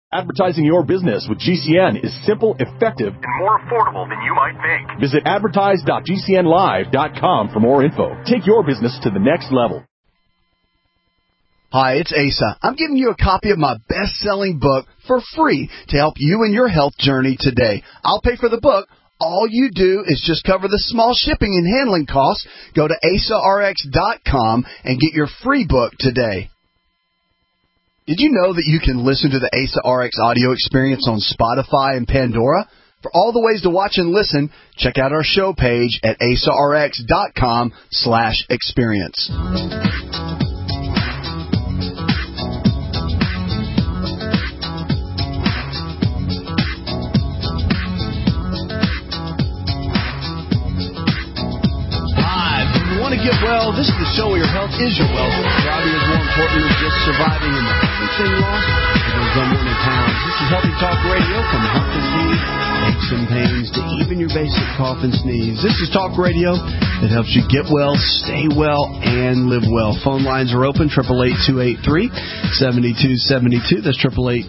Advertising your business with GCN is simple, effective, and more affordable than you might think. Visit advertise.gcnlive.com for more info. Take your business to the next level. Hi, it's Asa. I'm giving you a copy of my best-selling book for free to help you in your health journey today. I'll pay for the book. All you do is just cover the small shipping and handling costs. Go to AsaRx.com and get your free book today. Did you know that you can listen to the Asa RX audio experience on Spotify and Pandora? For all the ways to watch and listen, check out our show page at asarx.com/experience. Get well. This is the show where your health is your wealth. Driving is more important than just surviving in the everything lost. It goes on more than pounds. This is Healthy Talk Radio from health and pain, aches and pains, to even your basic cough and sneeze. This is Talk Radio that helps you get well, stay well, and live well. Phone lines are open, 888-283-7272. That's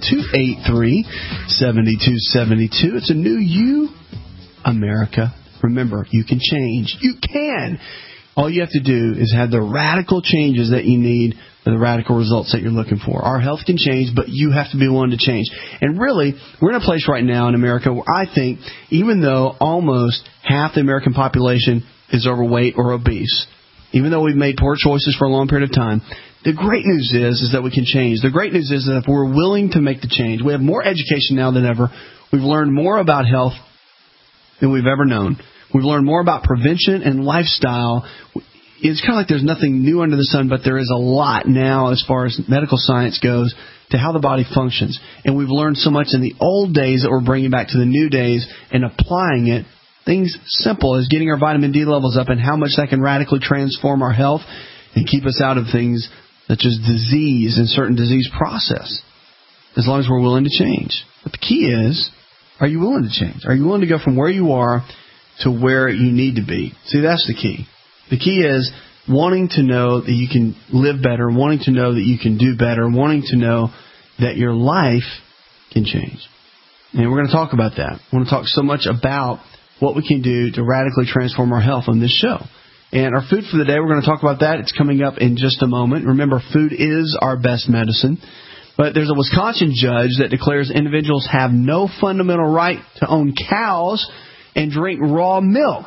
888-283-7272. It's a new you, America. Remember, you can change. You can. All you have to do is have the radical changes that you need for the radical results that you're looking for. Our health can change, but you have to be willing to change. And really, we're in a place right now in America where I think, even though almost half the American population is overweight or obese, even though we've made poor choices for a long period of time, the great news is that we can change. The great news is that if we're willing to make the change, we have more education now than ever. We've learned more about health than we've ever known. We've learned more about prevention and lifestyle. It's kind of like there's nothing new under the sun, but there is a lot now as far as medical science goes to how the body functions. And we've learned so much in the old days that we're bringing back to the new days and applying it. Things simple as getting our vitamin D levels up and how much that can radically transform our health and keep us out of things such as disease and certain disease process, as long as we're willing to change. But the key is, are you willing to change? Are you willing to go from where you are to where you need to be? See, that's the key. The key is wanting to know that you can live better, wanting to know that you can do better, wanting to know that your life can change. And we're going to talk about that. I want to talk so much about what we can do to radically transform our health on this show. And our food for the day, we're going to talk about that. It's coming up in just a moment. Remember, food is our best medicine. But there's a Wisconsin judge that declares individuals have no fundamental right to own cows and drink raw milk.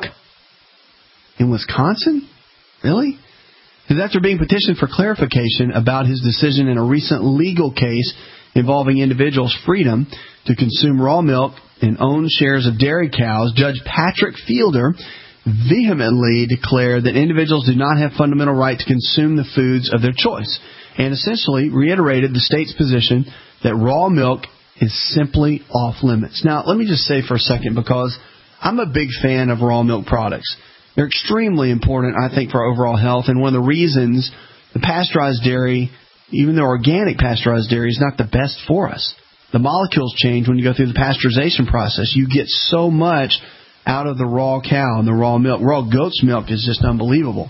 In Wisconsin? Really? Because after being petitioned for clarification about his decision in a recent legal case involving individuals' freedom to consume raw milk and own shares of dairy cows, Judge Patrick Fielder vehemently declared that individuals do not have fundamental right to consume the foods of their choice, and essentially reiterated the state's position that raw milk is simply off limits. Now, let me just say for a second, because I'm a big fan of raw milk products. They're extremely important, I think, for our overall health, and one of the reasons the pasteurized dairy, even the organic pasteurized dairy, is not the best for us. The molecules change when you go through the pasteurization process. You get so much out of the raw cow and the raw milk. Raw goat's milk is just unbelievable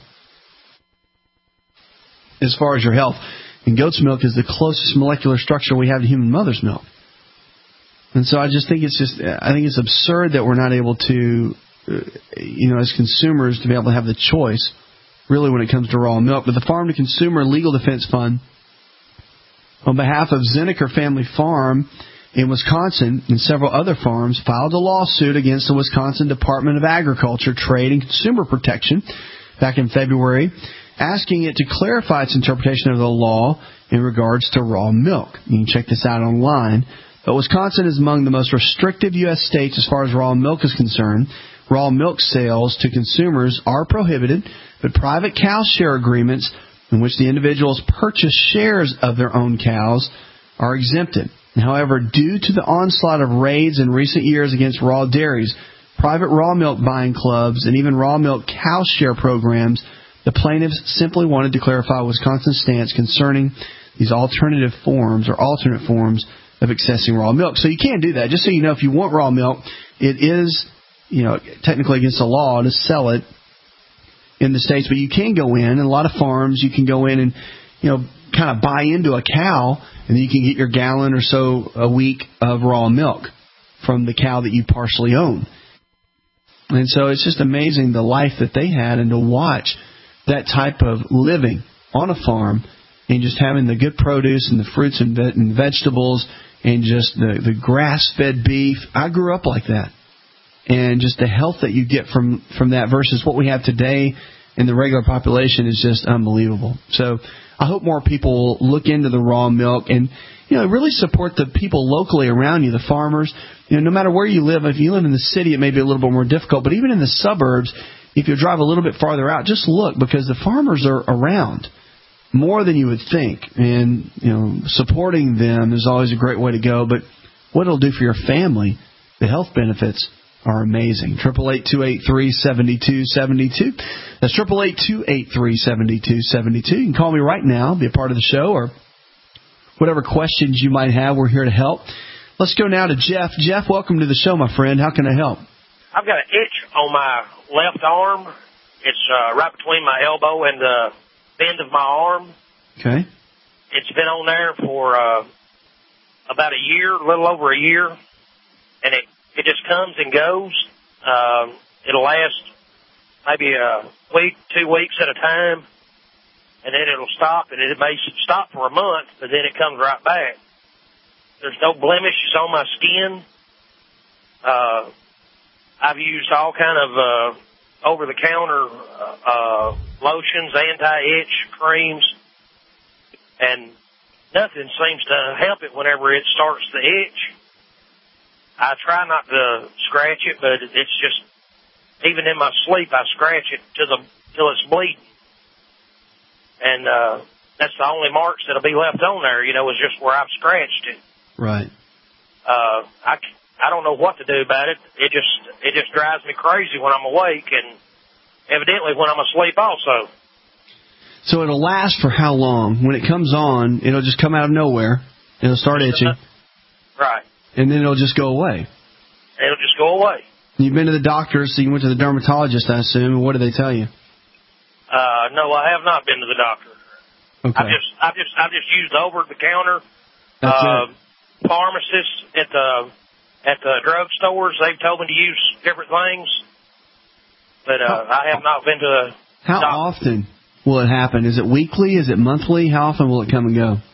as far as your health. And goat's milk is the closest molecular structure we have to human mother's milk. And so I just think it's absurd that we're not able to, as consumers, to be able to have the choice, really, when it comes to raw milk. But the Farm to Consumer Legal Defense Fund, on behalf of Zinnecker Family Farm in Wisconsin and several other farms, filed a lawsuit against the Wisconsin Department of Agriculture, Trade, and Consumer Protection back in February, asking it to clarify its interpretation of the law in regards to raw milk. You can check this out online. But Wisconsin is among the most restrictive U.S. states as far as raw milk is concerned. Raw milk sales to consumers are prohibited, but private cow share agreements in which the individuals purchase shares of their own cows are exempted. However, due to the onslaught of raids in recent years against raw dairies, private raw milk buying clubs, and even raw milk cow share programs, the plaintiffs simply wanted to clarify Wisconsin's stance concerning these alternate forms of accessing raw milk. So you can do that. Just so you know, if you want raw milk, it is, technically against the law to sell it in the States, but you can go in, and a lot of farms, you can go in and, kind of buy into a cow And then you can get your gallon or so a week of raw milk from the cow that you partially own. And so it's just amazing the life that they had, and to watch that type of living on a farm and just having the good produce and the fruits and vegetables and just the grass-fed beef. I grew up like that. And just the health that you get from that versus what we have today in the regular population is just unbelievable. So I hope more people will look into the raw milk and, really support the people locally around you, the farmers. No matter where you live, if you live in the city, it may be a little bit more difficult. But even in the suburbs, if you drive a little bit farther out, just look, because the farmers are around more than you would think. And, supporting them is always a great way to go. But what it'll do for your family, the health benefits are amazing. 888-283-7272. That's 888-283-7272. You can call me right now, be a part of the show, or whatever questions you might have. We're here to help. Let's go now to Jeff. Jeff, welcome to the show, my friend. How can I help? I've got an itch on my left arm. It's right between my elbow and the bend of my arm. Okay. It's been on there for about a year, a little over a year, and it just comes and goes. It'll last maybe a week, 2 weeks at a time, and then it'll stop, and it may stop for a month, but then it comes right back. There's no blemishes on my skin. I've used all kind of over-the-counter lotions, anti-itch creams, and nothing seems to help it whenever it starts to itch. I try not to scratch it, but it's just, even in my sleep, I scratch it till it's bleeding. And that's the only marks that'll be left on there, is just where I've scratched it. Right. I don't know what to do about it. It just drives me crazy when I'm awake, and evidently when I'm asleep also. So it'll last for how long? When it comes on, it'll just come out of nowhere. It'll start itching. Right. And then it'll just go away. It'll just go away. You've been to the doctor, so you went to the dermatologist, I assume. What did they tell you? No, I have not been to the doctor. Okay. I've just used over-the-counter. Pharmacists at the drug stores, they've told me to use different things, but I have not been to the How doctor. often will it happen? Is it weekly? Is it monthly? How often will it come and go?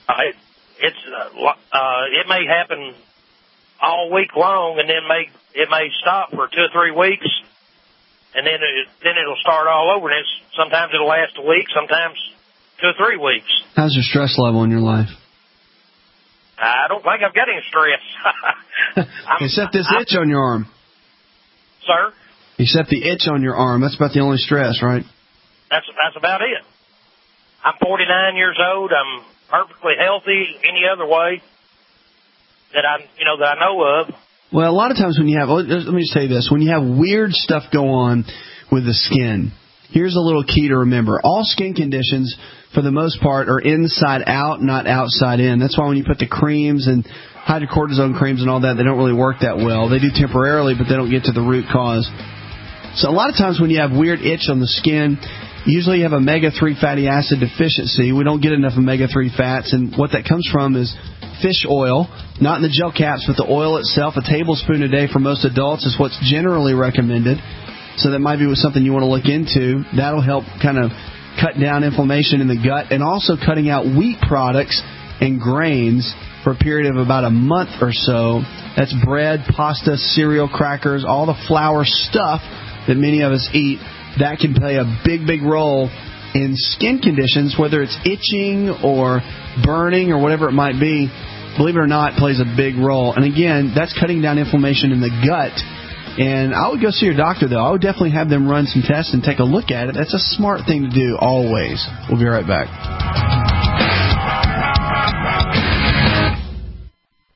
It may happen all week long, and then it may stop for 2 or 3 weeks, and then it'll start all over. And sometimes it'll last a week, sometimes 2 or 3 weeks. How's your stress level in your life? I don't think I've got any stress. Except this itch on your arm. Sir? Except the itch on your arm. That's about the only stress, right? That's about it. I'm 49 years old. I'm perfectly healthy any other way that I know of. Well, a lot of times when you have, let me just tell you this, when you have weird stuff go on with the skin, here's a little key to remember. All skin conditions, for the most part, are inside out, not outside in. That's why when you put the creams and hydrocortisone creams and all that, they don't really work that well. They do temporarily, but they don't get to the root cause. So a lot of times when you have weird itch on the skin, usually you have omega-3 fatty acid deficiency. We don't get enough omega-3 fats, and what that comes from is fish oil, not in the gel caps, but the oil itself. A tablespoon a day for most adults is what's generally recommended. So that might be something you want to look into. That'll help kind of cut down inflammation in the gut, and also cutting out wheat products and grains for a period of about a month or so. That's bread, pasta, cereal, crackers, all the flour stuff that many of us eat. That can play a big, big role in skin conditions, whether it's itching or burning or whatever it might be. Believe it or not, it plays a big role. And again, that's cutting down inflammation in the gut. And I would go see your doctor, though. I would definitely have them run some tests and take a look at it. That's a smart thing to do always. We'll be right back.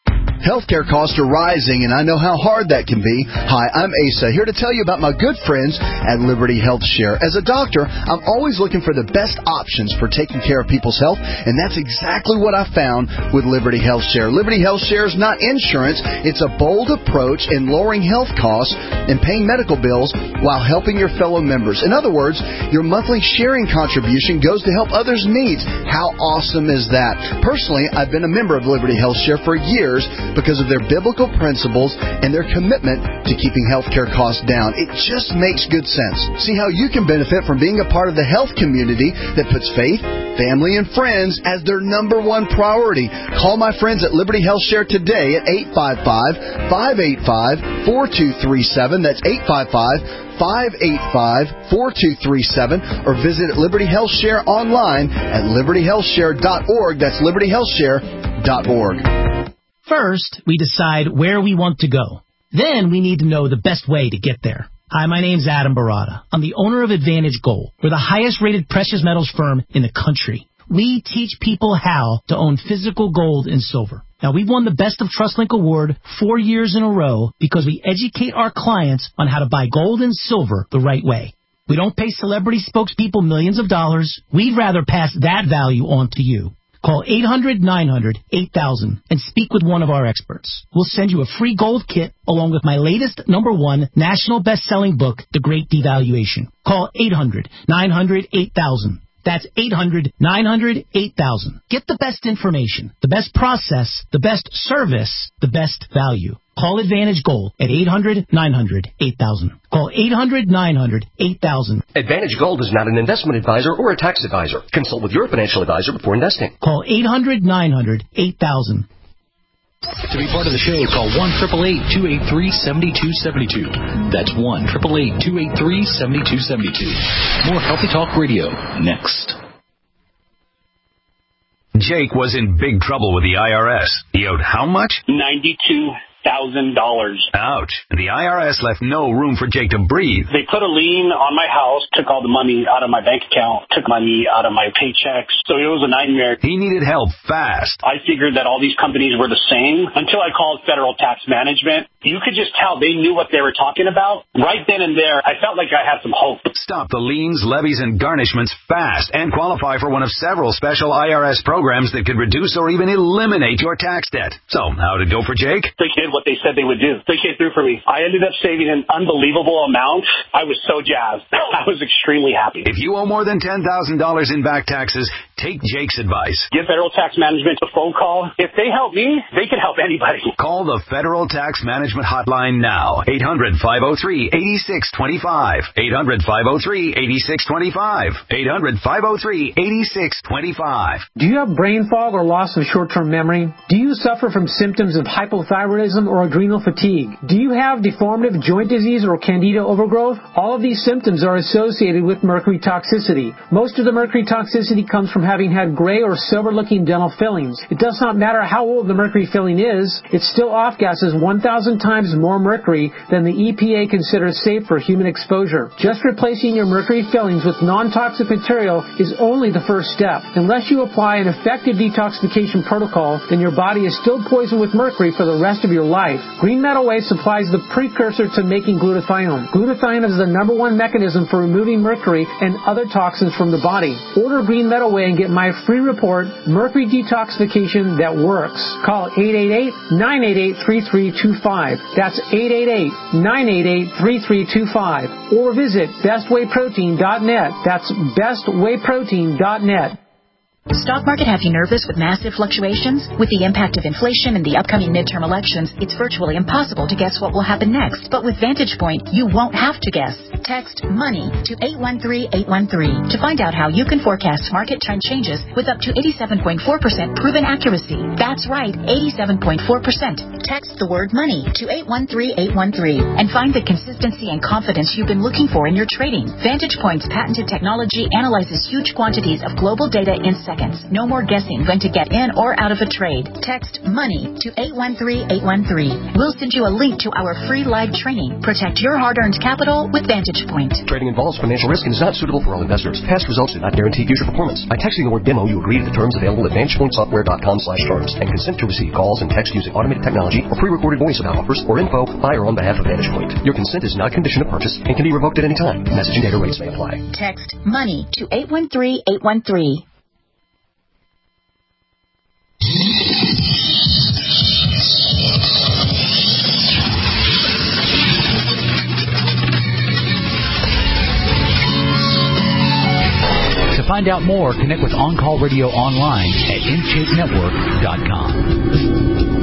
Healthcare costs are rising, and I know how hard that can be. Hi, I'm Asa, here to tell you about my good friends at Liberty Health Share. As a doctor, I'm always looking for the best options for taking care of people's health, and that's exactly what I found with Liberty Health Share. Liberty Health Share is not insurance. It's a bold approach in lowering health costs and paying medical bills while helping your fellow members. In other words, your monthly sharing contribution goes to help others' needs. How awesome is that? Personally, I've been a member of Liberty Health Share for years because of their biblical principles and their commitment to keeping healthcare costs down. It just makes good sense. See how you can benefit from being a part of the health community that puts faith, family, and friends as their number one priority. Call my friends at Liberty Health Share today at 855-585-4237. That's 855-585-4237, or visit Liberty Health Share online at libertyhealthshare.org. That's libertyhealthshare.org. First, we decide where we want to go. Then we need to know the best way to get there. Hi, my name's Adam Barada. I'm the owner of Advantage Gold. We're the highest-rated precious metals firm in the country. We teach people how to own physical gold and silver. Now, we've won the Best of TrustLink Award 4 years in a row because we educate our clients on how to buy gold and silver the right way. We don't pay celebrity spokespeople millions of dollars. We'd rather pass that value on to you. Call 800-900-8000 and speak with one of our experts. We'll send you a free gold kit along with my latest #1 national best-selling book, The Great Devaluation. Call 800-900-8000. That's 800-900-8000. Get the best information, the best process, the best service, the best value. Call Advantage Gold at 800-900-8000. Call 800-900-8000. Advantage Gold is not an investment advisor or a tax advisor. Consult with your financial advisor before investing. Call 800-900-8000. To be part of the show, call 1-888-283-7272. That's 1-888-283-7272. More Healthy Talk Radio next. Jake was in big trouble with the IRS. He owed how much? $92,000. Ouch. The IRS left no room for Jake to breathe. They put a lien on my house, took all the money out of my bank account, took money out of my paychecks. So it was a nightmare. He needed help fast. I figured that all these companies were the same until I called Federal Tax Management. You could just tell they knew what they were talking about. Right then and there, I felt like I had some hope. Stop the liens, levies, and garnishments fast and qualify for one of several special IRS programs that could reduce or even eliminate your tax debt. So, how'd it go for Jake? They did what they said they would do. They came through for me. I ended up saving an unbelievable amount. I was so jazzed. I was extremely happy. If you owe more than $10,000 in back taxes, take Jake's advice. Give Federal Tax Management a phone call. If they help me, they can help anybody. Call the Federal Tax Management Hotline now. 800-503-8625. 800-503-8625. 800-503-8625. Do you have brain fog or loss of short-term memory? Do you suffer from symptoms of hypothyroidism or adrenal fatigue? Do you have deformative joint disease or candida overgrowth? All of these symptoms are associated with mercury toxicity. Most of the mercury toxicity comes from having had gray or silver-looking dental fillings. It does not matter how old the mercury filling is, it still off-gases 1,000 times more mercury than the EPA considers safe for human exposure. Just replacing your mercury fillings with non-toxic material is only the first step. Unless you apply an effective detoxification protocol, then your body is still poisoned with mercury for the rest of your life. Green Meadow Way supplies the precursor to making glutathione. Glutathione is the #1 mechanism for removing mercury and other toxins from the body. Order Green Meadow Way and get my free report, Mercury Detoxification That Works. Call 888-988-3325. That's 888-988-3325. Or visit bestwayprotein.net. That's bestwayprotein.net. Stock market have you nervous with massive fluctuations? With the impact of inflation and the upcoming midterm elections, it's virtually impossible to guess what will happen next. But with Vantage Point, you won't have to guess. Text MONEY to 813-813 to find out how you can forecast market trend changes with up to 87.4% proven accuracy. That's right, 87.4%. Text the word MONEY to 813-813 and find the consistency and confidence you've been looking for in your trading. Vantage Point's patented technology analyzes huge quantities of global data in seconds. No more guessing when to get in or out of a trade. Text MONEY to 813-813. We'll send you a link to our free live training. Protect your hard-earned capital with Vantage Vantage Point. Trading involves financial risk and is not suitable for all investors. Past results do not guarantee future performance. By texting the word demo, you agree to the terms available at VantagePointSoftware.com/terms and consent to receive calls and text using automated technology or pre-recorded voice about offers or info by or on behalf of Vantage Point. Your consent is not a condition of purchase and can be revoked at any time. Message and data rates may apply. Text MONEY to 813-813. To find out more, connect with On Call Radio online at InShapeNetwork.com.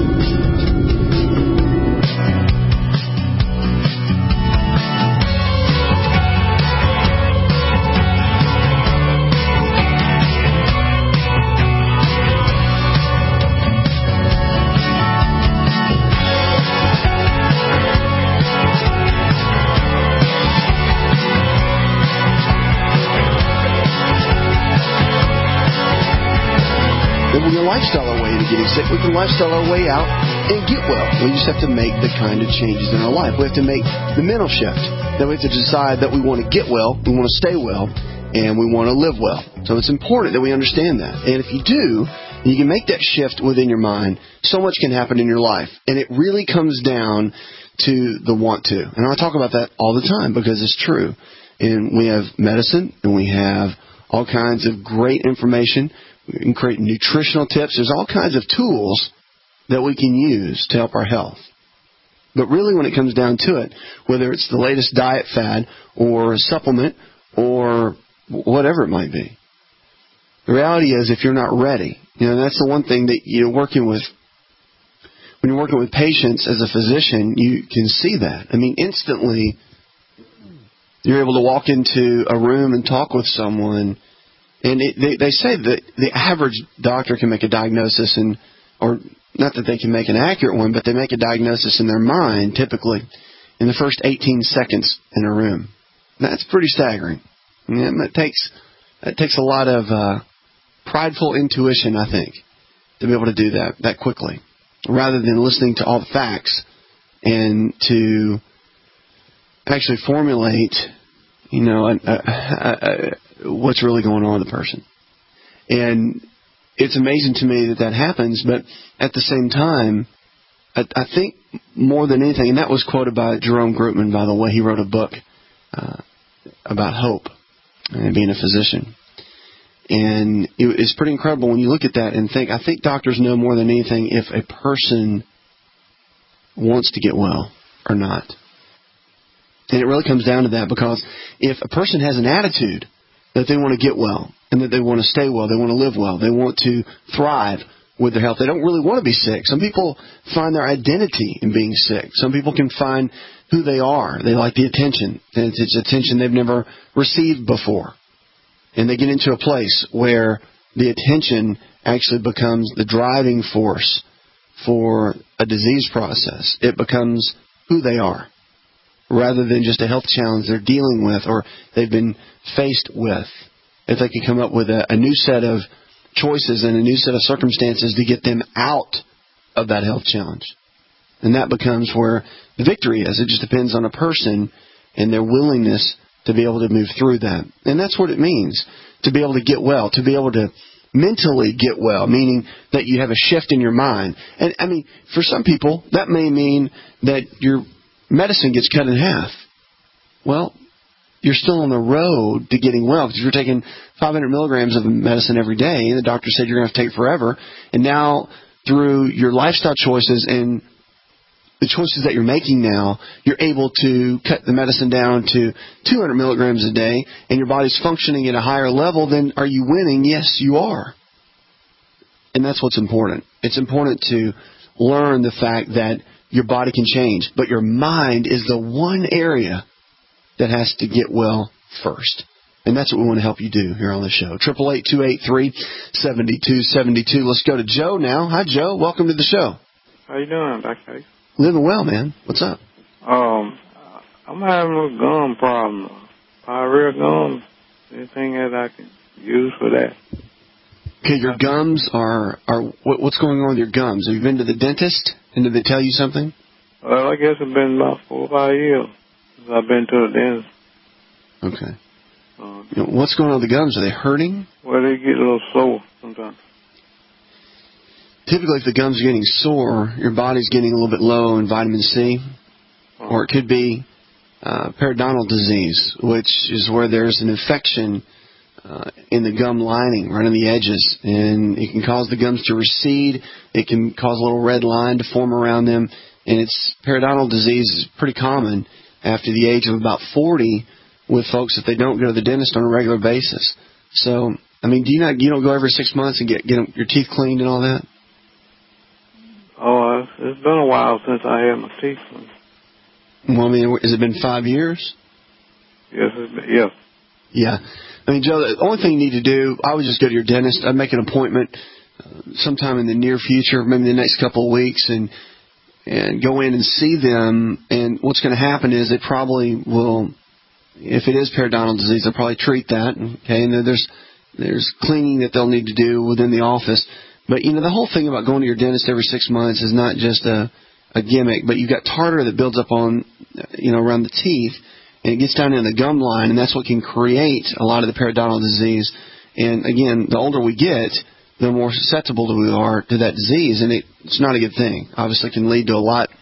We can lifestyle our way to getting sick. We can lifestyle our way out and get well. We just have to make the kind of changes in our life. We have to make the mental shift. Then we have to decide that we want to get well, we want to stay well, and we want to live well. So it's important that we understand that. And if you do, you can make that shift within your mind, so much can happen in your life. And it really comes down to the want to. And I talk about that all the time because it's true. And we have medicine, and we have all kinds of great information. We can create nutritional tips. There's all kinds of tools that we can use to help our health. But really, when it comes down to it, whether it's the latest diet fad or a supplement or whatever it might be, the reality is if you're not ready, that's the one thing that when you're working with patients as a physician, you can see that. I mean, instantly, you're able to walk into a room and talk with someone. And they say that the average doctor can make a diagnosis, or not that they can make an accurate one, but they make a diagnosis in their mind, typically, in the first 18 seconds in a room. That's pretty staggering. It takes a lot of prideful intuition, I think, to be able to do that quickly, rather than listening to all the facts and to actually formulate, what's really going on with the person. And it's amazing to me that happens, but at the same time, I think more than anything, and that was quoted by Jerome Grootman, by the way. He wrote a book about hope and being a physician. And it's pretty incredible when you look at that and think, I think doctors know more than anything if a person wants to get well or not. And it really comes down to that, because if a person has an attitude that they want to get well and that they want to stay well, they want to live well, they want to thrive with their health, they don't really want to be sick. Some people find their identity in being sick. Some people can find who they are. They like the attention. It's attention they've never received before. And they get into a place where the attention actually becomes the driving force for a disease process. It becomes who they are, rather than just a health challenge they're dealing with or they've been faced with. If they can come up with a new set of choices and a new set of circumstances to get them out of that health challenge. And that becomes where the victory is. It just depends on a person and their willingness to be able to move through that. And that's what it means, to be able to get well, to be able to mentally get well, meaning that you have a shift in your mind. And, I mean, for some people, that may mean that your medicine gets cut in half. Well, you're still on the road to getting well, because you're taking 500 milligrams of medicine every day, and the doctor said you're going to have to take it forever. And now, through your lifestyle choices and the choices that you're making now, you're able to cut the medicine down to 200 milligrams a day, and your body's functioning at a higher level. Then are you winning? Yes, you are. And that's what's important. It's important to learn the fact that your body can change, but your mind is the one area that has to get well first. And that's what we want to help you do here on the show. 888-283-7272. Let's go to Joe now. Hi, Joe. Welcome to the show. How you doing, Dr. Living well, man. What's up? I'm having a gum problem. Pyrrhea gum. Anything that I can use for that? Okay, your gums are what's going on with your gums? Have you been to the dentist, and did they tell you something? Well, I guess it's been about 4 or 5 years since I've been to the dentist. Okay. What's going on with the gums? Are they hurting? Well, they get a little sore sometimes. Typically, if the gums are getting sore, your body's getting a little bit low in vitamin C, or it could be periodontal disease, which is where there's an infection in the gum lining, right on the edges, and it can cause the gums to recede. It can cause a little red line to form around them, and periodontal disease is pretty common after the age of about 40 with folks if they don't go to the dentist on a regular basis. So, I mean, you don't go every 6 months and get your teeth cleaned and all that? Oh, it's been a while since I had my teeth cleaned. Well, I mean, has it been 5 years? Yes, yes. Yeah. I mean, Joe, the only thing you need to do, I would just go to your dentist. I'd make an appointment sometime in the near future, maybe the next couple of weeks, and go in and see them. And what's going to happen is it probably will, if it is periodontal disease, they'll probably treat that. Okay, and there's cleaning that they'll need to do within the office. But, the whole thing about going to your dentist every 6 months is not just a gimmick, but you've got tartar that builds up on, around the teeth, and it gets down in the gum line, and that's what can create a lot of the periodontal disease. And, again, the older we get, the more susceptible we are to that disease, and it's not a good thing. Obviously, it can lead to a lot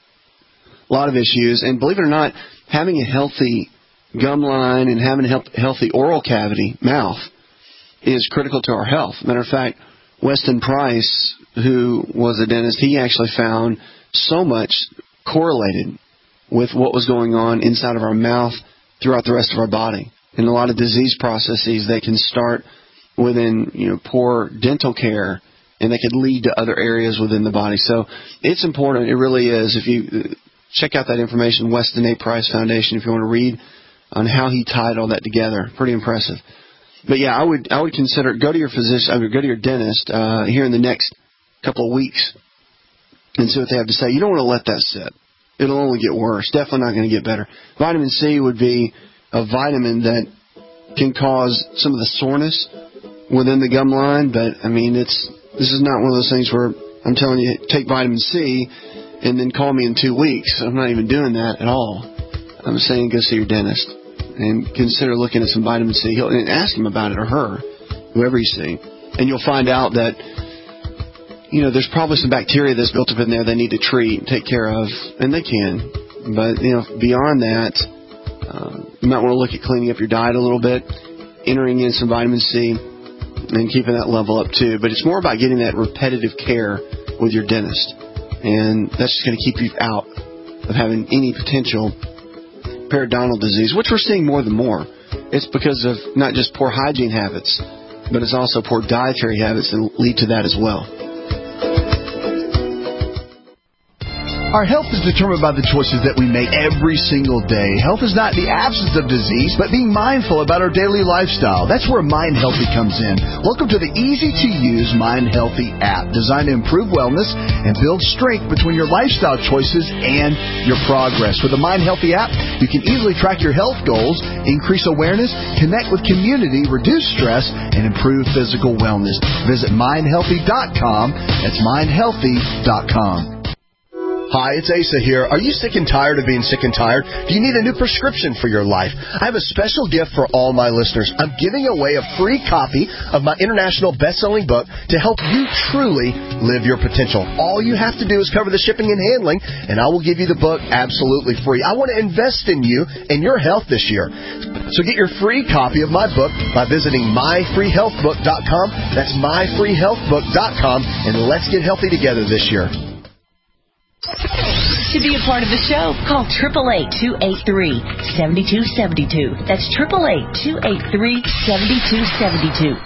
of issues. And believe it or not, having a healthy gum line and having a healthy oral cavity, mouth, is critical to our health. Matter of fact, Weston Price, who was a dentist, he actually found so much correlated with what was going on inside of our mouth throughout the rest of our body. And a lot of disease processes, they can start within, poor dental care, and they could lead to other areas within the body. So it's important. It really is. If you check out that information, Weston A. Price Foundation, if you want to read on how he tied all that together. Pretty impressive. But yeah, I would consider, go to your physician, go to your dentist here in the next couple of weeks and see what they have to say. You don't want to let that sit. It'll only get worse. Definitely not going to get better. Vitamin C would be a vitamin that can cause some of the soreness within the gum line, but I mean, this is not one of those things where I'm telling you, take vitamin C and then call me in 2 weeks. I'm not even doing that at all. I'm saying go see your dentist and consider looking at some vitamin C. And ask him about it, or her, whoever you see. And you'll find out that, there's probably some bacteria that's built up in there they need to treat and take care of, and they can. But, beyond that, you might want to look at cleaning up your diet a little bit, entering in some vitamin C, and keeping that level up too. But it's more about getting that repetitive care with your dentist. And that's just going to keep you out of having any potential periodontal disease, which we're seeing more than more. It's because of not just poor hygiene habits, but it's also poor dietary habits that lead to that as well. Our health is determined by the choices that we make every single day. Health is not the absence of disease, but being mindful about our daily lifestyle. That's where Mind Healthy comes in. Welcome to the easy-to-use Mind Healthy app, designed to improve wellness and build strength between your lifestyle choices and your progress. With the Mind Healthy app, you can easily track your health goals, increase awareness, connect with community, reduce stress, and improve physical wellness. Visit mindhealthy.com. That's mindhealthy.com. Hi, it's Asa here. Are you sick and tired of being sick and tired? Do you need a new prescription for your life? I have a special gift for all my listeners. I'm giving away a free copy of my international best-selling book to help you truly live your potential. All you have to do is cover the shipping and handling, and I will give you the book absolutely free. I want to invest in you and your health this year. So get your free copy of my book by visiting myfreehealthbook.com. That's myfreehealthbook.com, and let's get healthy together this year. To be a part of the show, call 888-283-7272. That's 888-283-7272.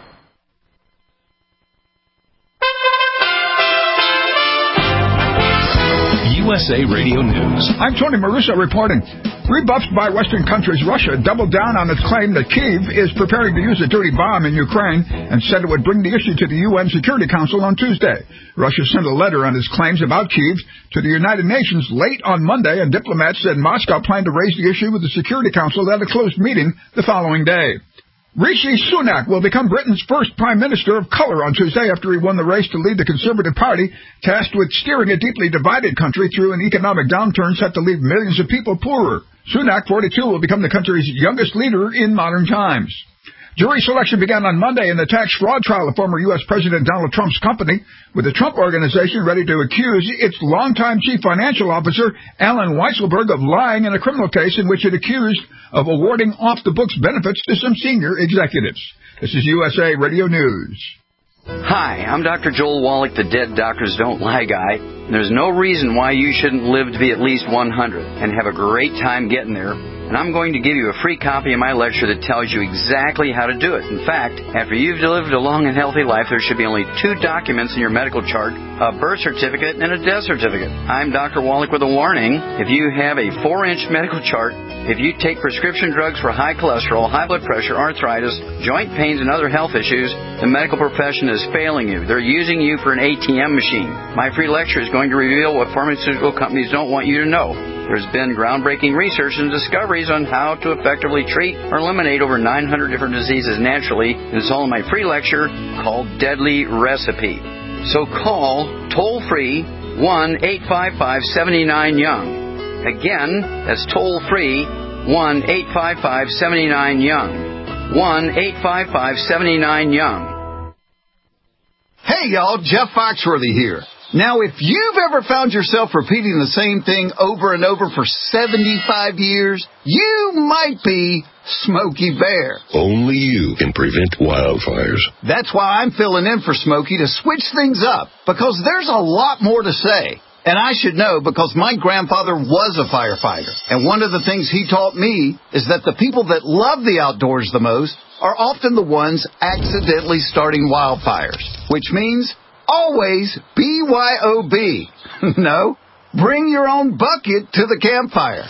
USA Radio News. I'm Tony Maruso reporting. Rebuffed by Western countries, Russia doubled down on its claim that Kyiv is preparing to use a dirty bomb in Ukraine and said it would bring the issue to the UN Security Council on Tuesday. Russia sent a letter on its claims about Kyiv to the United Nations late on Monday, and diplomats said Moscow planned to raise the issue with the Security Council at a closed meeting the following day. Rishi Sunak will become Britain's first Prime Minister of colour on Tuesday after he won the race to lead the Conservative Party, tasked with steering a deeply divided country through an economic downturn set to leave millions of people poorer. Sunak, 42, will become the country's youngest leader in modern times. Jury selection began on Monday in the tax fraud trial of former U.S. President Donald Trump's company, with the Trump Organization ready to accuse its longtime chief financial officer, Alan Weisselberg, of lying in a criminal case in which it accused of awarding off-the-books benefits to some senior executives. This is USA Radio News. Hi, I'm Dr. Joel Wallach, the Dead Doctors Don't Lie guy. There's no reason why you shouldn't live to be at least 100 and have a great time getting there. And I'm going to give you a free copy of my lecture that tells you exactly how to do it. In fact, after you've lived a long and healthy life, there should be only 2 documents in your medical chart, a birth certificate and a death certificate. I'm Dr. Wallach with a warning. If you have a 4-inch medical chart, if you take prescription drugs for high cholesterol, high blood pressure, arthritis, joint pains, and other health issues, the medical profession is failing you. They're using you for an ATM machine. My free lecture is going to reveal what pharmaceutical companies don't want you to know. There's been groundbreaking research and discoveries on how to effectively treat or eliminate over 900 different diseases naturally, and it's all in my free lecture called Deadly Recipe. So call toll-free 1-855-79-YOUNG. Again, that's toll-free 1-855-79-YOUNG. 1-855-79-YOUNG. Hey, y'all, Jeff Foxworthy here. Now, if you've ever found yourself repeating the same thing over and over for 75 years, you might be Smokey Bear. Only you can prevent wildfires. That's why I'm filling in for Smokey to switch things up, because there's a lot more to say. And I should know because my grandfather was a firefighter. And one of the things he taught me is that the people that love the outdoors the most are often the ones accidentally starting wildfires, which means always BYOB. No, bring your own bucket to the campfire.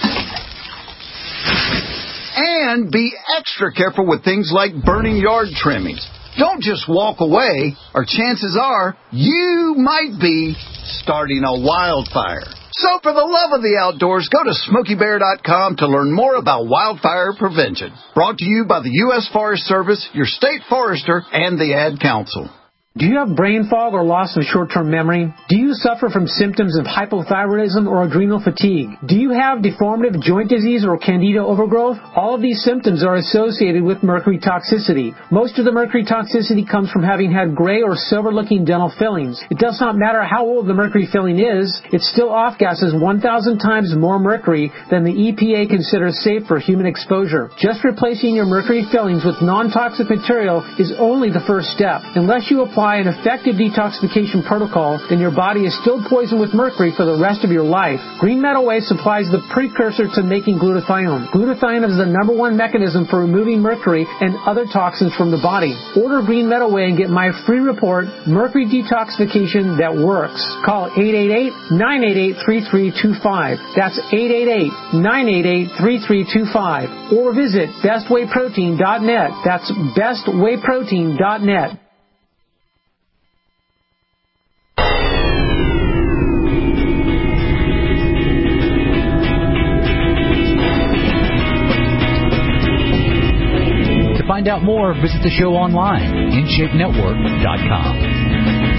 And be extra careful with things like burning yard trimmings. Don't just walk away, or chances are you might be starting a wildfire. So for the love of the outdoors, go to SmokeyBear.com to learn more about wildfire prevention. Brought to you by the U.S. Forest Service, your state forester, and the Ad Council. Do you have brain fog or loss of short-term memory? Do you suffer from symptoms of hypothyroidism or adrenal fatigue? Do you have deformative joint disease or candida overgrowth? All of these symptoms are associated with mercury toxicity. Most of the mercury toxicity comes from having had gray or silver-looking dental fillings. It does not matter how old the mercury filling is, it still off-gases 1,000 times more mercury than the EPA considers safe for human exposure. Just replacing your mercury fillings with non-toxic material is only the first step. Unless you apply an effective detoxification protocol, then your body is still poisoned with mercury for the rest of your life. Green Meadow Way supplies the precursor to making glutathione. Glutathione is the #1 mechanism for removing mercury and other toxins from the body. Order Green Meadow Way and get my free report, Mercury Detoxification That Works. Call 888-988-3325. That's 888-988-3325. Or visit bestwayprotein.net. That's bestwayprotein.net. To find out more, visit the show online, InShapeNetwork.com.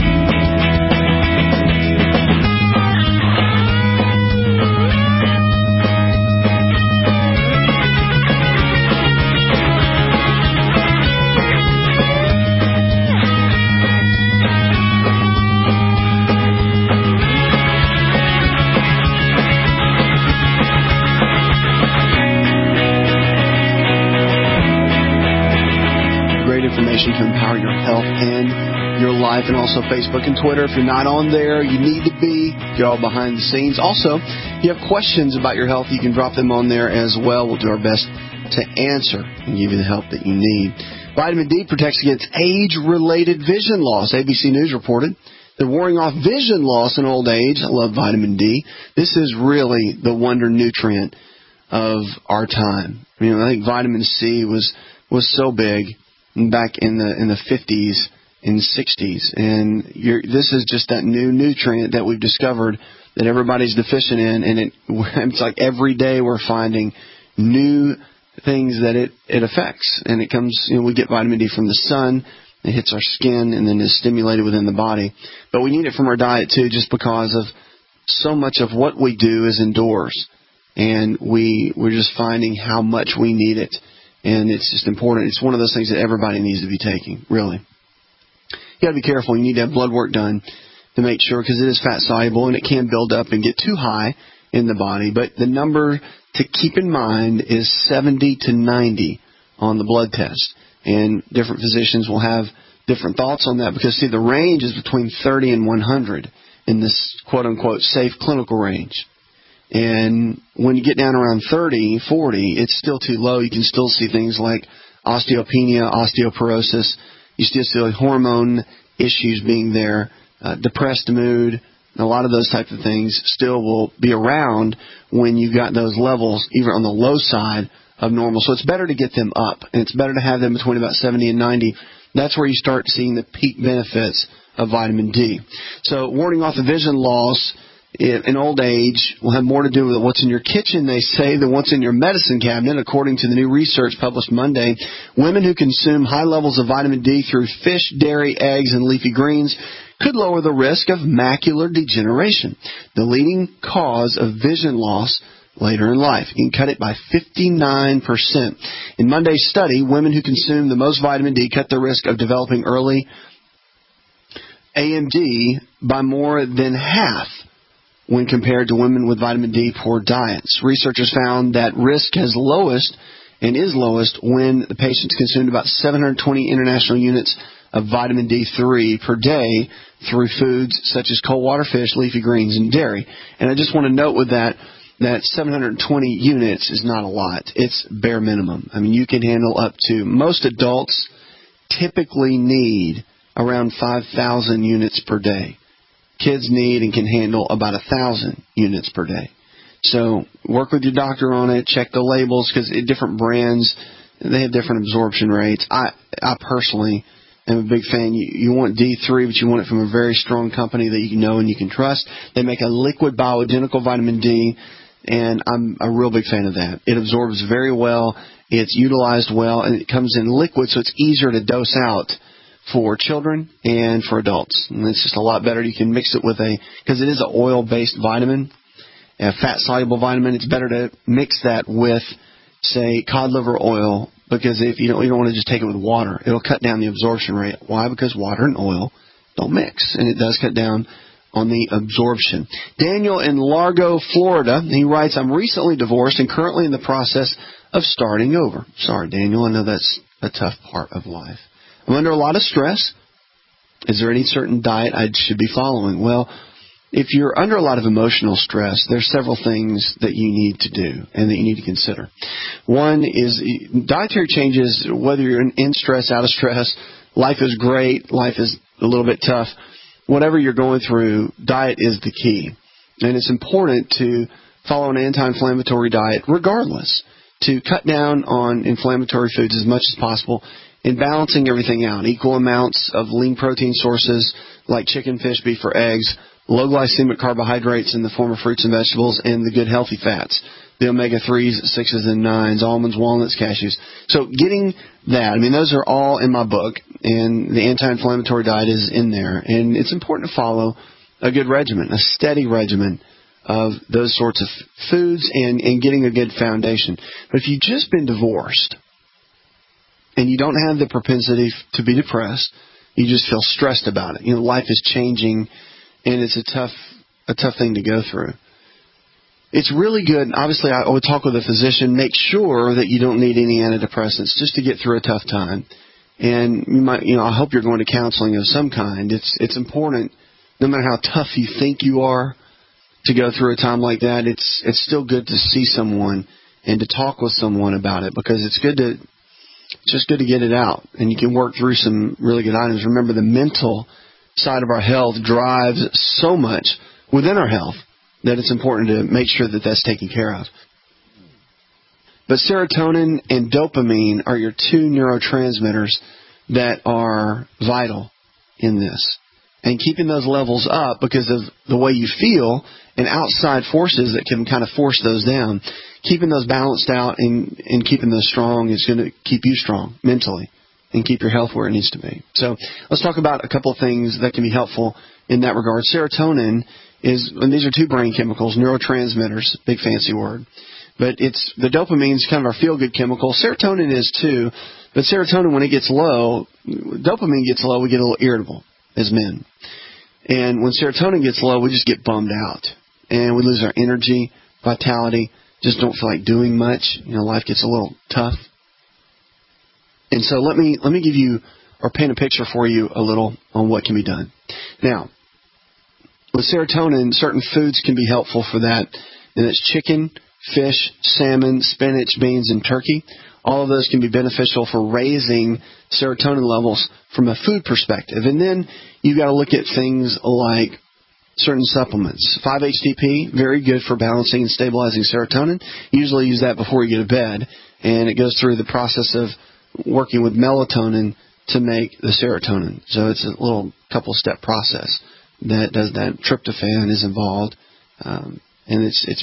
Information to empower your health and your life, and also Facebook and Twitter. If you're not on there, you need to be. You're all behind the scenes. Also, if you have questions about your health, you can drop them on there as well. We'll do our best to answer and give you the help that you need. Vitamin D protects against age-related vision loss. ABC News reported they're warding off vision loss in old age. I love vitamin D. This is really the wonder nutrient of our time. I think vitamin C was so big back in the 50s and 60s, and this is just that new nutrient that we've discovered that everybody's deficient in, and it's like every day we're finding new things that it affects. And it comes, we get vitamin D from the sun. It hits our skin and then is stimulated within the body. But we need it from our diet, too, just because of so much of what we do is indoors. And we're just finding how much we need it. And it's just important. It's one of those things that everybody needs to be taking, really. You got to be careful. You need to have blood work done to make sure, because it is fat soluble and it can build up and get too high in the body. But the number to keep in mind is 70 to 90 on the blood test. And different physicians will have different thoughts on that because, see, the range is between 30 and 100 in this quote-unquote safe clinical range. And when you get down around 30, 40, it's still too low. You can still see things like osteopenia, osteoporosis. You still see hormone issues being there, depressed mood. A lot of those types of things still will be around when you've got those levels, even on the low side of normal. So it's better to get them up, and it's better to have them between about 70 and 90. That's where you start seeing the peak benefits of vitamin D. So warding off the vision loss in old age will have more to do with what's in your kitchen, they say, than what's in your medicine cabinet. According to the new research published Monday, women who consume high levels of vitamin D through fish, dairy, eggs, and leafy greens could lower the risk of macular degeneration, the leading cause of vision loss later in life. You can cut it by 59%. In Monday's study, women who consume the most vitamin D cut the risk of developing early AMD by more than half when compared to women with vitamin D poor diets. Researchers found that risk is lowest when the patients consumed about 720 international units of vitamin D3 per day through foods such as cold water fish, leafy greens, and dairy. And I just want to note with that 720 units is not a lot. It's bare minimum. I mean, you can handle up to, most adults typically need around 5,000 units per day. Kids need and can handle about 1,000 units per day. So work with your doctor on it. Check the labels, because different brands, they have different absorption rates. I personally am a big fan. You want D3, but you want it from a very strong company that you know and you can trust. They make a liquid bioidentical vitamin D, and I'm a real big fan of that. It absorbs very well. It's utilized well, and it comes in liquid, so it's easier to dose out for children and for adults. And it's just a lot better. You can mix it with because it is an oil-based vitamin, a fat-soluble vitamin. It's better to mix that with, say, cod liver oil, because if you don't want to just take it with water. It'll cut down the absorption rate. Why? Because water and oil don't mix, and it does cut down on the absorption. Daniel in Largo, Florida, he writes, I'm recently divorced and currently in the process of starting over. Sorry, Daniel, I know that's a tough part of life. I'm under a lot of stress. Is there any certain diet I should be following? Well, if you're under a lot of emotional stress, there's several things that you need to do and that you need to consider. One is dietary changes, whether you're in stress, out of stress, life is great, life is a little bit tough. Whatever you're going through, diet is the key. And it's important to follow an anti-inflammatory diet regardless, to cut down on inflammatory foods as much as possible, in balancing everything out. Equal amounts of lean protein sources like chicken, fish, beef, or eggs, low glycemic carbohydrates in the form of fruits and vegetables, and the good healthy fats, the omega-3s, 6s, and 9s, almonds, walnuts, cashews. So getting that, those are all in my book, and the anti-inflammatory diet is in there. And it's important to follow a good regimen, a steady regimen of those sorts of foods and getting a good foundation. But if you've just been divorced, and you don't have the propensity to be depressed, you just feel stressed about it. Life is changing, and it's a tough thing to go through. It's really good. Obviously, I would talk with a physician. Make sure that you don't need any antidepressants just to get through a tough time. And you might, I hope you're going to counseling of some kind. It's important, no matter how tough you think you are, to go through a time like that. It's still good to see someone and to talk with someone about it, because it's just good to get it out, and you can work through some really good items. Remember, the mental side of our health drives so much within our health that it's important to make sure that that's taken care of. But serotonin and dopamine are your two neurotransmitters that are vital in this. And keeping those levels up because of the way you feel and outside forces that can kind of force those down keeping those balanced out and keeping those strong is going to keep you strong mentally and keep your health where it needs to be. So let's talk about a couple of things that can be helpful in that regard. Serotonin and these are two brain chemicals, neurotransmitters, big fancy word. But the dopamine is kind of our feel-good chemical. Serotonin is too, but serotonin, when it gets low, dopamine gets low, we get a little irritable as men. And when serotonin gets low, we just get bummed out. And we lose our energy, vitality, just don't feel like doing much. Life gets a little tough. And so let me give you, or paint a picture for you a little on what can be done. Now, with serotonin, certain foods can be helpful for that, and it's chicken, fish, salmon, spinach, beans, and turkey. All of those can be beneficial for raising serotonin levels from a food perspective. And then you've got to look at things like certain supplements. 5-HTP, very good for balancing and stabilizing serotonin. Usually use that before you go to bed, and it goes through the process of working with melatonin to make the serotonin. So it's a little couple-step process that does that. Tryptophan is involved, and it's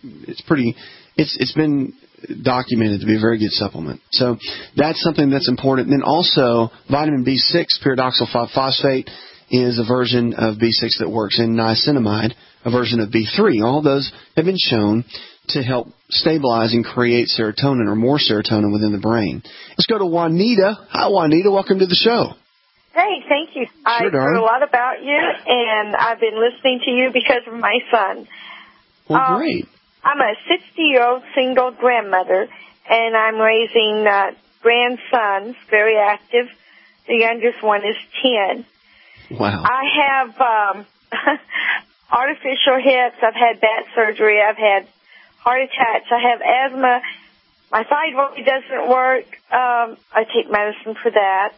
been documented to be a very good supplement. So that's something that's important. And then also vitamin B6, pyridoxal 5-phosphate, is a version of B6 that works, and niacinamide, a version of B3. All those have been shown to help stabilize and create serotonin or more serotonin within the brain. Let's go to Juanita. Hi, Juanita. Welcome to the show. Hey, thank you. I've heard a lot about you, and I've been listening to you because of my son. Well, great. I'm a 60-year-old single grandmother, and I'm raising grandsons, very active. The youngest one is 10. Wow. I have artificial hips. I've had back surgery. I've had heart attacks. I have asthma. My thyroid doesn't work. I take medicine for that.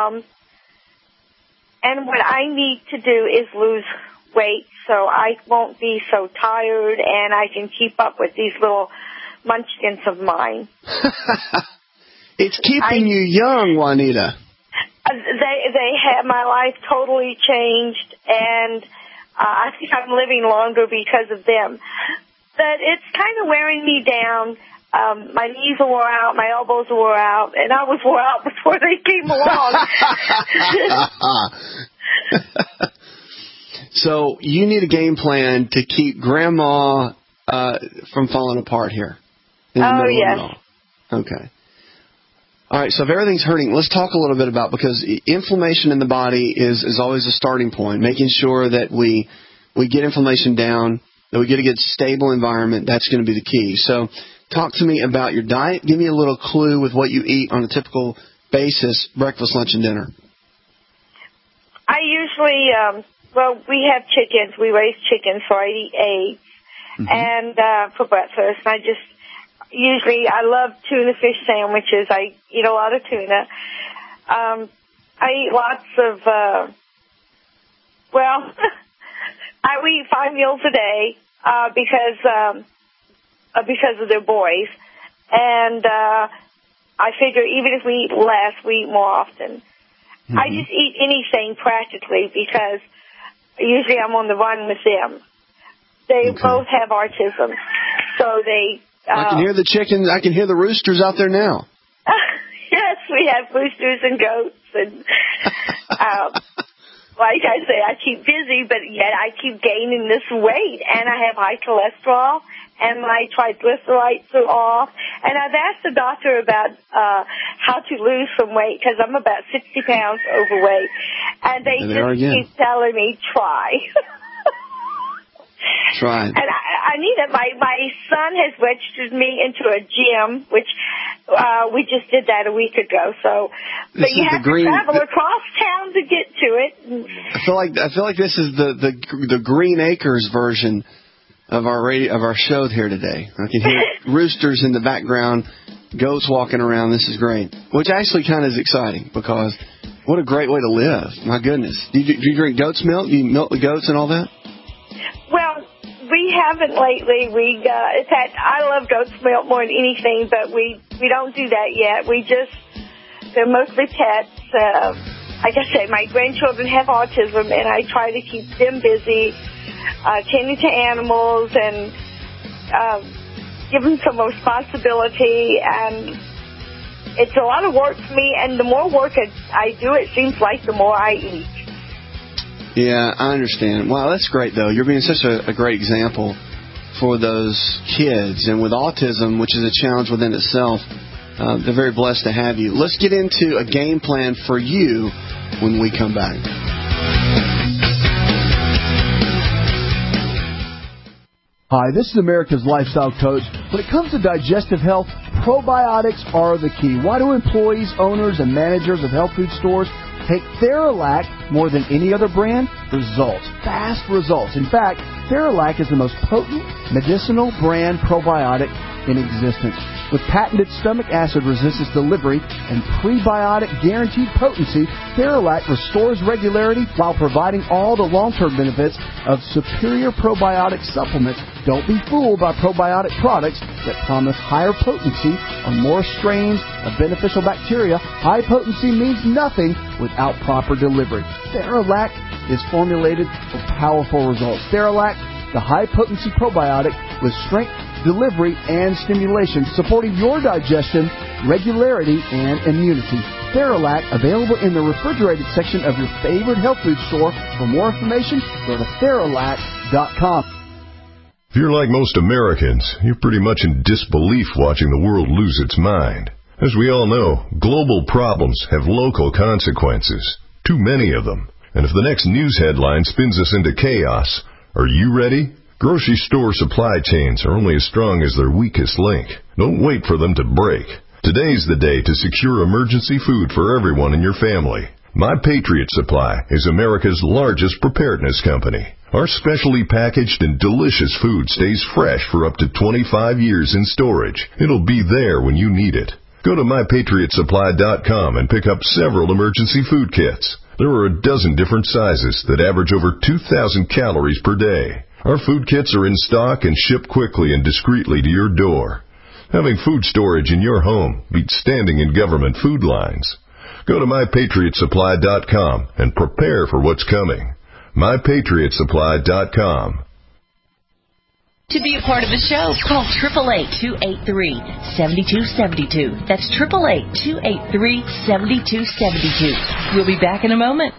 And what I need to do is lose weight so I won't be so tired and I can keep up with these little munchkins of mine. It's keeping you young, Juanita. They have my life totally changed, and I think I'm living longer because of them. But it's kind of wearing me down. My knees are wore out, my elbows are wore out, and I was wore out before they came along. So you need a game plan to keep Grandma from falling apart here. Oh, yes. Okay. All right, so if everything's hurting, let's talk a little bit about, because inflammation in the body is always a starting point, making sure that we get inflammation down, that we get a good stable environment. That's going to be the key. So talk to me about your diet. Give me a little clue with what you eat on a typical basis, breakfast, lunch, and dinner. I usually, we have chickens. We raise chickens, so I eat eggs and for breakfast. I love tuna fish sandwiches. I eat a lot of tuna. I eat lots of, we eat 5 meals a day because of their boys. And I figure even if we eat less, we eat more often. I just eat anything practically because usually I'm on the run with them. They both have autism, so they... I can hear the chickens. I can hear the roosters out there now. Yes, we have roosters and goats. And like I say, I keep busy, but yet I keep gaining this weight. And I have high cholesterol, and my triglycerides are off. And I've asked the doctor about how to lose some weight because I'm about 60 pounds overweight. And they just keep telling me, try. Try. And I need it. My son has registered me into a gym, which we just did that a week ago. So, but you have to travel across town to get to it. I feel like this is the Green Acres version of our show here today. I can hear roosters in the background, goats walking around. This is great, which actually kind of is exciting because what a great way to live. My goodness, do you drink goat's milk? Do you milk the goats and all that? Well, we haven't lately. In fact, I love goat's milk more than anything, but we don't do that yet. They're mostly pets. Like I say, my grandchildren have autism, and I try to keep them busy, tending to animals, and given some responsibility, and it's a lot of work for me, and the more work I do, it seems like the more I eat. Yeah, I understand. Wow, that's great, though. You're being such a great example for those kids. And with autism, which is a challenge within itself, they're very blessed to have you. Let's get into a game plan for you when we come back. Hi, this is America's Lifestyle Coach. When it comes to digestive health, probiotics are the key. Why do employees, owners, and managers of health food stores take Theralac more than any other brand? Results. Fast results. In fact, Theralac is the most potent medicinal brand probiotic in existence. With patented stomach acid resistance delivery and prebiotic guaranteed potency, Theralac restores regularity while providing all the long-term benefits of superior probiotic supplements. Don't be fooled by probiotic products that promise higher potency or more strains of beneficial bacteria. High potency means nothing without proper delivery. Theralac is formulated for powerful results. Theralac, the high-potency probiotic with strength, delivery, and stimulation, supporting your digestion, regularity, and immunity. Theralac, available in the refrigerated section of your favorite health food store. For more information, go to Theralac.com. If you're like most Americans, you're pretty much in disbelief watching the world lose its mind. As we all know, global problems have local consequences. Too many of them. And if the next news headline spins us into chaos, are you ready? Grocery store supply chains are only as strong as their weakest link. Don't wait for them to break. Today's the day to secure emergency food for everyone in your family. My Patriot Supply is America's largest preparedness company. Our specially packaged and delicious food stays fresh for up to 25 years in storage. It'll be there when you need it. Go to MyPatriotSupply.com and pick up several emergency food kits. There are a dozen different sizes that average over 2,000 calories per day. Our food kits are in stock and ship quickly and discreetly to your door. Having food storage in your home beats standing in government food lines. Go to MyPatriotSupply.com and prepare for what's coming. MyPatriotSupply.com. To be a part of the show, call 888-283-7272. That's 888-283-7272. We'll be back in a moment.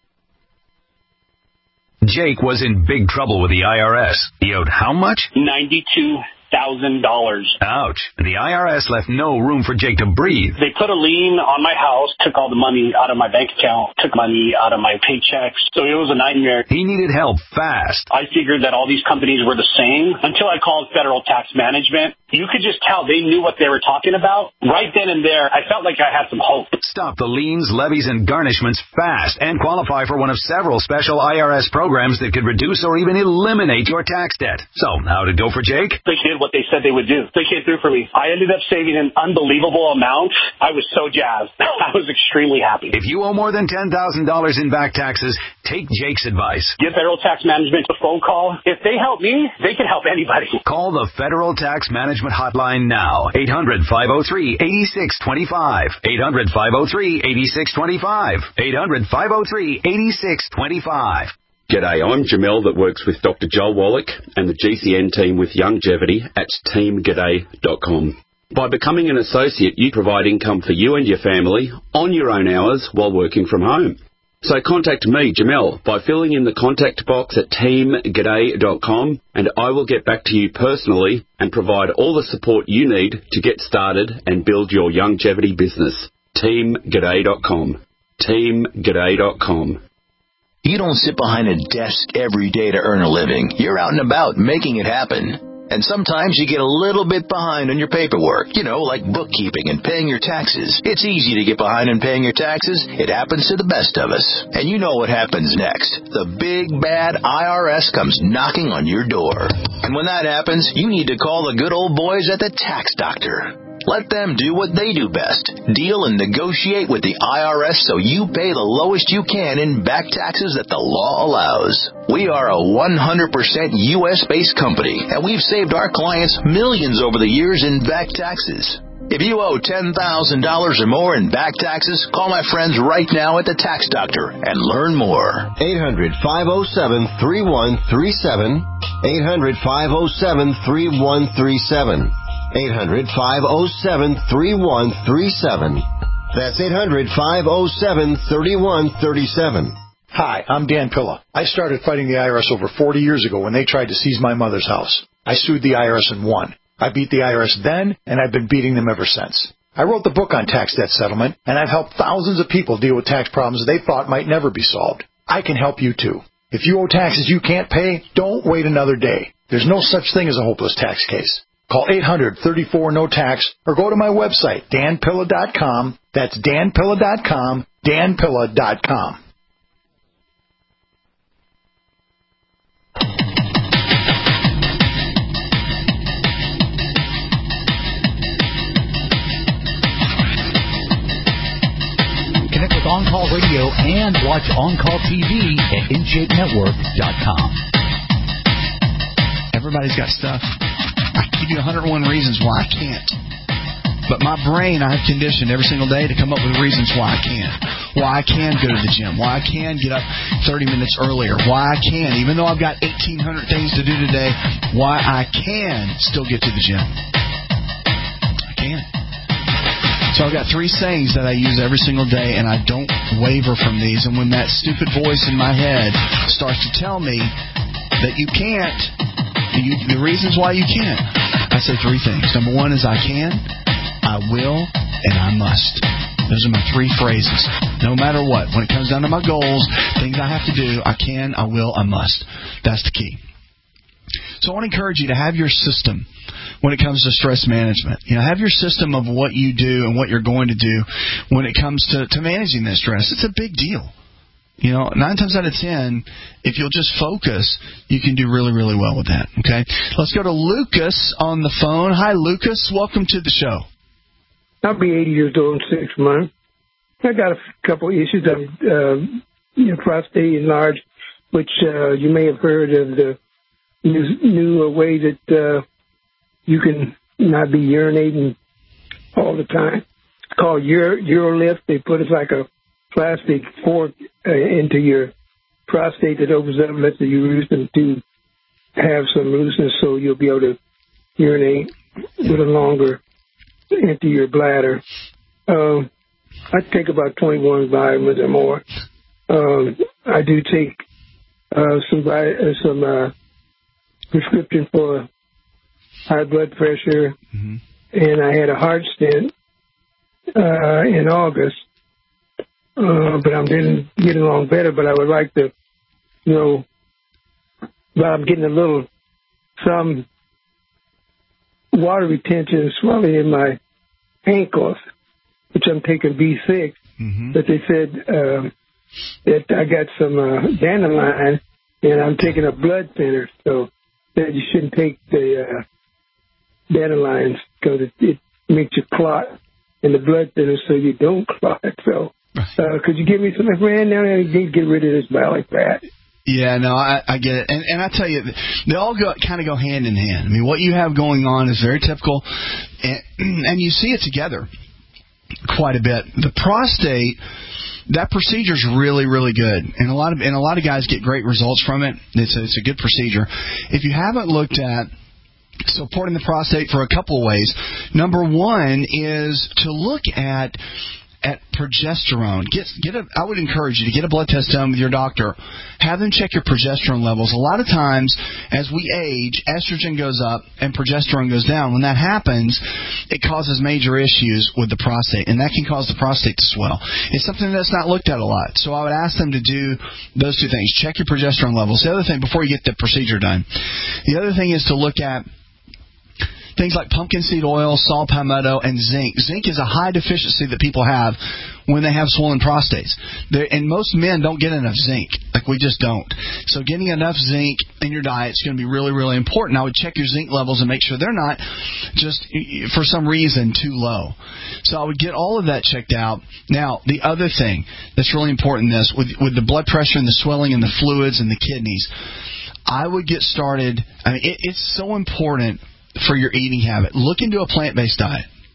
Jake was in big trouble with the IRS. He owed how much? $92,000. Ouch. The IRS left no room for Jake to breathe. They put a lien on my house, took all the money out of my bank account, took money out of my paychecks. So it was a nightmare. He needed help fast. I figured that all these companies were the same until I called Federal Tax Management. You could just tell they knew what they were talking about. Right then and there, I felt like I had some hope. Stop the liens, levies, and garnishments fast and qualify for one of several special IRS programs that could reduce or even eliminate your tax debt. So, how did it go for Jake? They did what they said they would do. They came through for me. I ended up saving an unbelievable amount. I was so jazzed. I was extremely happy. If you owe more than $10,000 in back taxes, take Jake's advice. Give Federal Tax Management a phone call. If they help me, they can help anybody. Call the Federal Tax Management Hotline now. 800-503-8625. 800-503-8625. 800-503-8625. G'day, I'm Jamel that works with Dr. Joel Wallach and the GCN team with Longevity at teamg'day.com. By becoming an associate, you provide income for you and your family on your own hours while working from home. So contact me, Jamel, by filling in the contact box at teamg'day.com, and I will get back to you personally and provide all the support you need to get started and build your longevity business. teamg'day.com. teamg'day.com. You don't sit behind a desk every day to earn a living. You're out and about making it happen. And sometimes you get a little bit behind on your paperwork, like bookkeeping and paying your taxes. It's easy to get behind on paying your taxes. It happens to the best of us. And you know what happens next. The big, bad IRS comes knocking on your door. And when that happens, you need to call the good old boys at the Tax Doctor. Let them do what they do best. Deal and negotiate with the IRS so you pay the lowest you can in back taxes that the law allows. We are a 100% U.S.-based company, and we've saved our clients millions over the years in back taxes. If you owe $10,000 or more in back taxes, call my friends right now at the Tax Doctor and learn more. 800-507-3137. 800-507-3137. 800-507-3137. That's 800-507-3137. Hi, I'm Dan Pilla. I started fighting the IRS over 40 years ago when they tried to seize my mother's house. I sued the IRS and won. I beat the IRS then, and I've been beating them ever since. I wrote the book on tax debt settlement, and I've helped thousands of people deal with tax problems they thought might never be solved. I can help you too. If you owe taxes you can't pay, don't wait another day. There's no such thing as a hopeless tax case. Call 800-34-NO-TAX or go to my website, danpilla.com. That's danpilla.com, danpilla.com. Connect with On Call Radio and watch On Call TV at InShapeNetwork.com. Everybody's got stuff. I can give you 101 reasons why I can't. But my brain, I have conditioned every single day to come up with reasons why I can. Why I can go to the gym. Why I can get up 30 minutes earlier. Why I can, even though I've got 1,800 things to do today, why I can still get to the gym. I can. So I've got 3 sayings that I use every single day, and I don't waver from these. And when that stupid voice in my head starts to tell me that you can't, the reasons why you can't, I say 3 things. Number 1 is I can, I will, and I must. Those are my 3 phrases. No matter what. When it comes down to my goals, things I have to do, I can, I will, I must. That's the key. So I want to encourage you to have your system when it comes to stress management. Have your system of what you do and what you're going to do when it comes to managing that stress. It's a big deal. 9 times out of 10, if you'll just focus, you can do really, really well with that. Okay? Let's go to Lucas on the phone. Hi, Lucas. Welcome to the show. I'll be 80 years old in 6 months. I got a couple issues. Prostate enlarged, which you may have heard of the new way that you can not be urinating all the time. It's called Urolift. They put it like a plastic fork into your prostate that opens up and lets the urethra to have some looseness, so you'll be able to urinate a little longer into your bladder. I take about 21 vitamins or more. I do take some prescription for high blood pressure, and I had a heart stent in August. But I'm getting along better, but I would like to know, I'm getting some water retention and swelling in my ankles, which I'm taking B6, but they said that I got some dandelion, and I'm taking a blood thinner, so that you shouldn't take the dandelions because it makes you clot in the blood thinner so you don't clot. So could you give me some information now that I need to get rid of this belly fat? Yeah, no, I get it. And I tell you, they all kind of go hand in hand. I mean, what you have going on is very typical, and you see it together quite a bit. The prostate, that procedure is really, really good, and a lot of guys get great results from it. It's a good procedure. If you haven't looked at supporting the prostate for a couple of ways, number 1 is to look at progesterone. I would encourage you to get a blood test done with your doctor. Have them check your progesterone levels. A lot of times, as we age, estrogen goes up and progesterone goes down. When that happens, it causes major issues with the prostate, and that can cause the prostate to swell. It's something that's not looked at a lot. So I would ask them to do those 2 things. Check your progesterone levels. The other thing, before you get the procedure done, the other thing is to look at things like pumpkin seed oil, saw palmetto, and zinc. Zinc is a high deficiency that people have when they have swollen prostates. And most men don't get enough zinc. Like, we just don't. So getting enough zinc in your diet is going to be really, really important. I would check your zinc levels and make sure they're not just, for some reason, too low. So I would get all of that checked out. Now, the other thing that's really important in this, with the blood pressure and the swelling and the fluids and the kidneys, I would get started. I mean, it's so important for your eating habit. Look into a plant-based diet.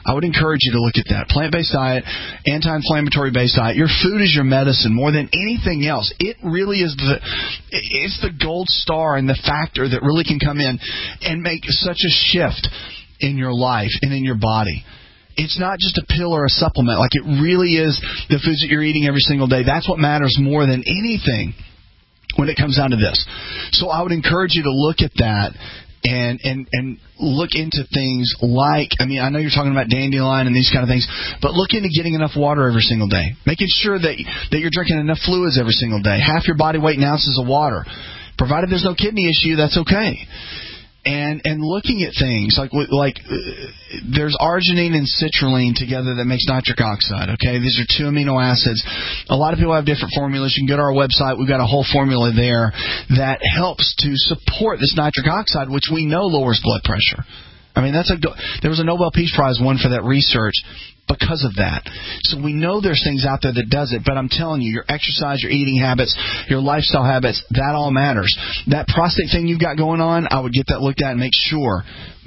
I would encourage you to look at that. Plant-based diet, anti-inflammatory based diet. Your food is your medicine more than anything else. It really is it's the gold star and the factor that really can come in and make such a shift in your life and in your body. It's not just a pill or a supplement. Like, it really is the foods that you're eating every single day. That's what matters more than anything when it comes down to this. So I would encourage you to look at that and look into things like, I mean, I know you're talking about dandelion and these kind of things, but look into getting enough water every single day. Making sure that you're drinking enough fluids every single day. Half your body weight in ounces of water. Provided there's no kidney issue, that's okay. And looking at things like there's arginine and citrulline together that makes nitric oxide. Okay, these are 2 amino acids. A lot of people have different formulas. You can go to our website. We've got a whole formula there that helps to support this nitric oxide, which we know lowers blood pressure. I mean, there was a Nobel Peace Prize won for that research because of that. So we know there's things out there that does it, but I'm telling you, your exercise, your eating habits, your lifestyle habits, that all matters. That prostate thing you've got going on, I would get that looked at and make sure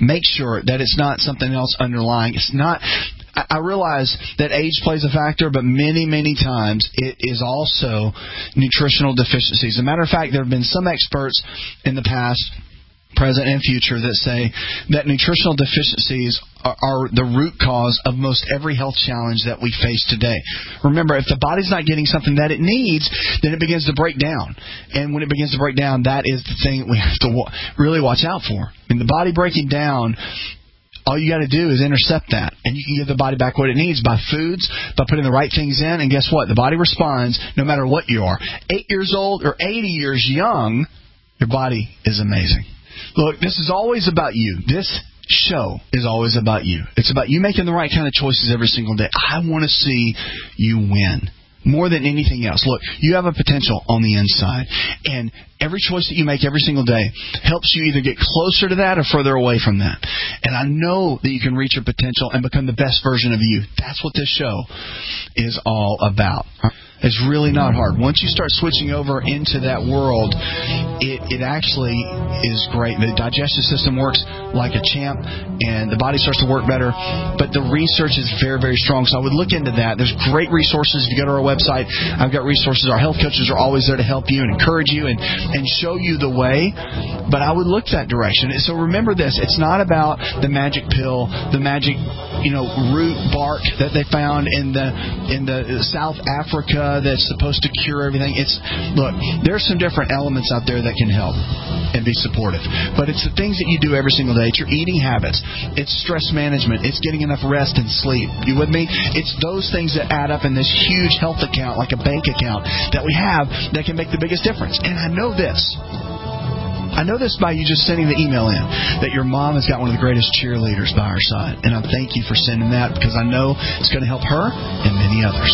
that it's not something else underlying. It's not. I realize that age plays a factor, but many, many times it is also nutritional deficiencies. As a matter of fact, there have been some experts in the past, present and future, that say that nutritional deficiencies are the root cause of most every health challenge that we face today. Remember, if the body's not getting something that it needs, then it begins to break down. And when it begins to break down, that is the thing that we have to really watch out for. I mean, the body breaking down, all you got to do is intercept that, and you can give the body back what it needs by foods, by putting the right things in, and guess what? The body responds no matter what you are. 8 years old or 80 years young, your body is amazing. Look, this is always about you. This show is always about you. It's about you making the right kind of choices every single day. I want to see you win more than anything else. Look, you have a potential on the inside, and every choice that you make every single day helps you either get closer to that or further away from that. And I know that you can reach your potential and become the best version of you. That's what this show is all about. It's really not hard. Once you start switching over into that world, it actually is great. The digestive system works like a champ, and the body starts to work better. But the research is very, very strong. So I would look into that. There's great resources. If you go to our website, I've got resources. Our health coaches are always there to help you and encourage you and show you the way. But I would look that direction. So remember this. It's not about the magic pill, the magic root bark that they found in the South Africa that's supposed to cure everything. Look, there's some different elements out there that can help and be supportive. But it's the things that you do every single day. It's your eating habits. It's stress management. It's getting enough rest and sleep. You with me? It's those things that add up in this huge health account, like a bank account, that we have that can make the biggest difference. And I know this. I know this by you just sending the email in, that your mom has got one of the greatest cheerleaders by her side. And I thank you for sending that, because I know it's going to help her and many others.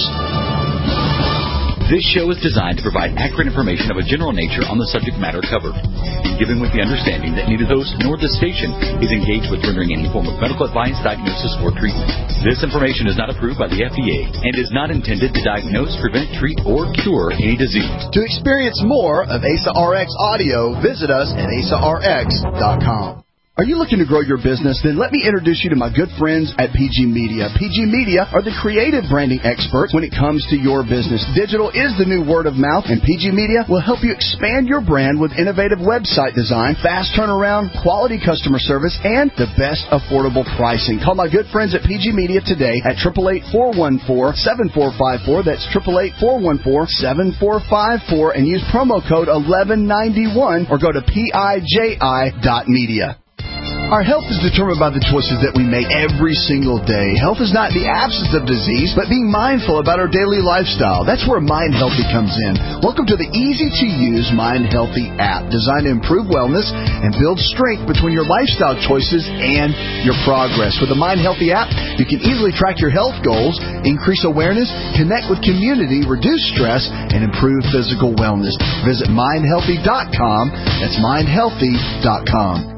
This show is designed to provide accurate information of a general nature on the subject matter covered, given with the understanding that neither the host nor the station is engaged with rendering any form of medical advice, diagnosis, or treatment. This information is not approved by the FDA and is not intended to diagnose, prevent, treat, or cure any disease. To experience more of Asa RX audio, visit us at asarx.com. Are you looking to grow your business? Then let me introduce you to my good friends at PG Media. PG Media are the creative branding experts when it comes to your business. Digital is the new word of mouth, and PG Media will help you expand your brand with innovative website design, fast turnaround, quality customer service, and the best affordable pricing. Call my good friends at PG Media today at 888-414-7454. That's 888-414-7454, and use promo code 1191 or go to piji.media. Our health is determined by the choices that we make every single day. Health is not the absence of disease, but being mindful about our daily lifestyle. That's where Mind Healthy comes in. Welcome to the easy-to-use Mind Healthy app, designed to improve wellness and build strength between your lifestyle choices and your progress. With the Mind Healthy app, you can easily track your health goals, increase awareness, connect with community, reduce stress, and improve physical wellness. Visit mindhealthy.com. That's mindhealthy.com.